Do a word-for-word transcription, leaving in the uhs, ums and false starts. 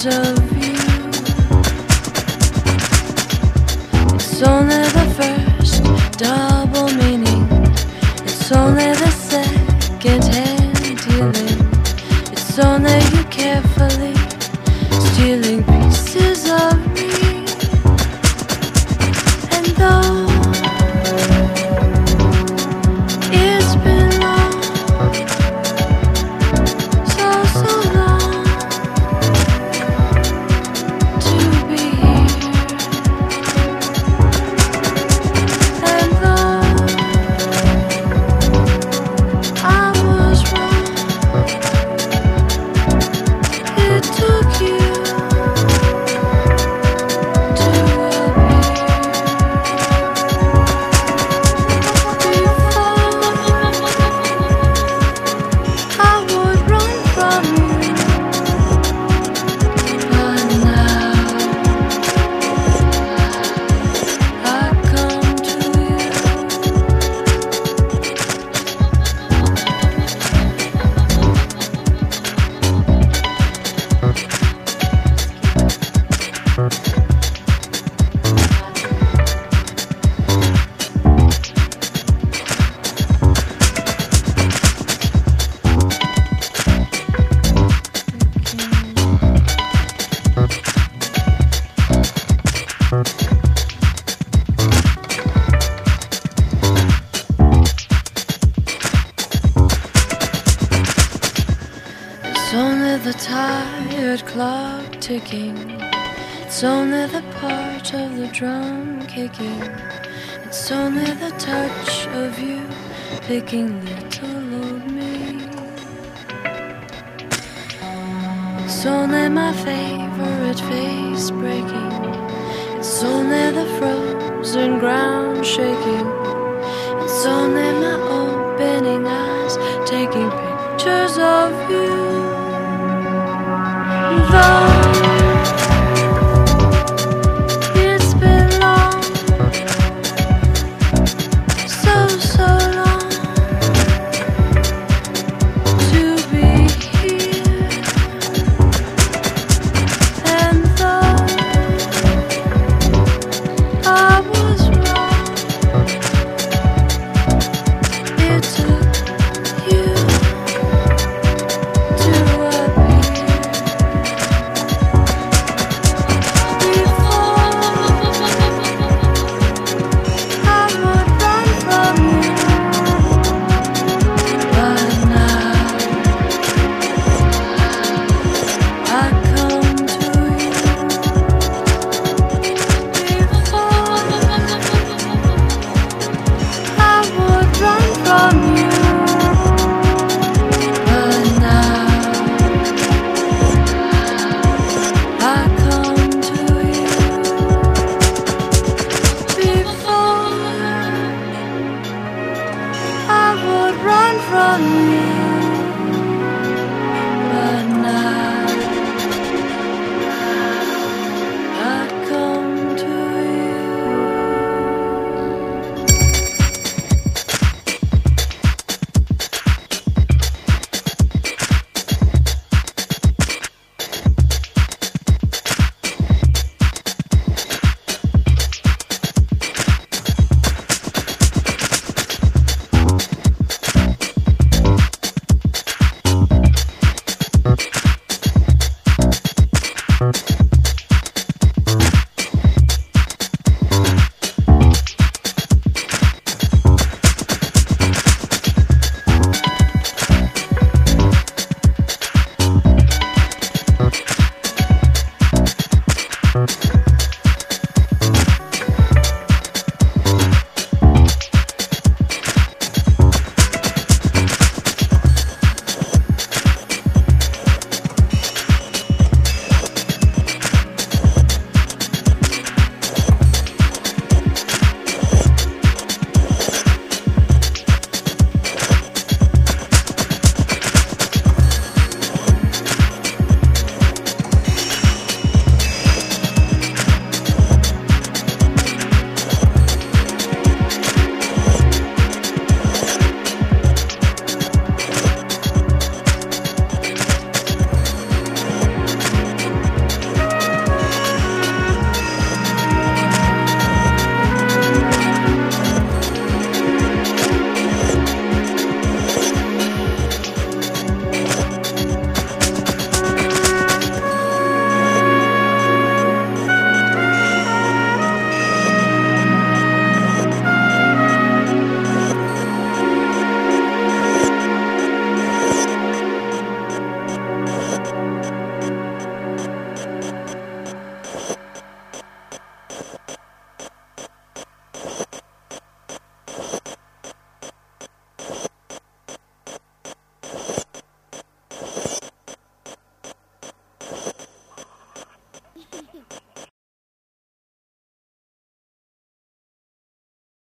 pictures of you. It's only the first double meaning. It's only the second hand dealing. It's only you carefully stealing pieces of me. And though it's been long, so, so long to be here. And though I was wrong, it took you to appear. Before I would run from you, but now I come to you. It's only the tired clock ticking. It's only the part of the drum kicking. It's only the touch of you picking little old me. It's only my favorite face breaking. It's only the frozen ground shaking. It's only my opening eyes taking pictures of you. Though